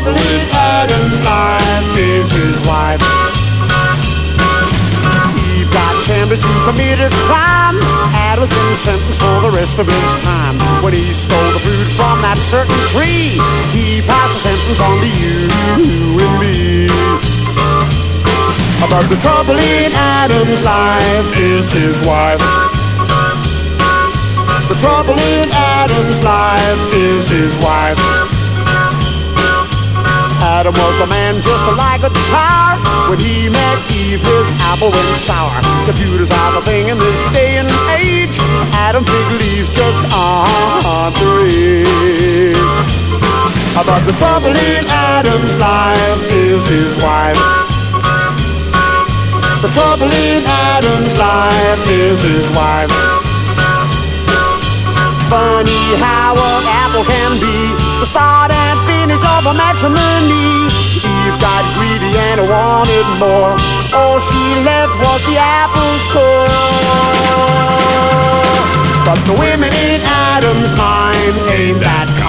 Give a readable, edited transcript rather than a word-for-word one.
trouble in Adam's life is his wife. Eve got tempted to commit a crime. Adam's been sentenced for the rest of his time. When he stole the fruit from that certain tree, he passed the sentence on to you and me. But the trouble in Adam's life is his wife. The trouble in Adam's life is his wife. Adam was the man just like a child. When he met Eve, his apple went sour. Computers are the thing in this day and age. Adam fig leaves just aren't the rage. But the trouble in Adam's life is his wife. The trouble in Adam's life is his wife. Funny how an apple can be the start and finish of a matrimony. Eve got greedy and wanted more. All she left was the apple's core. But the women in Adam's mind ain't that kind.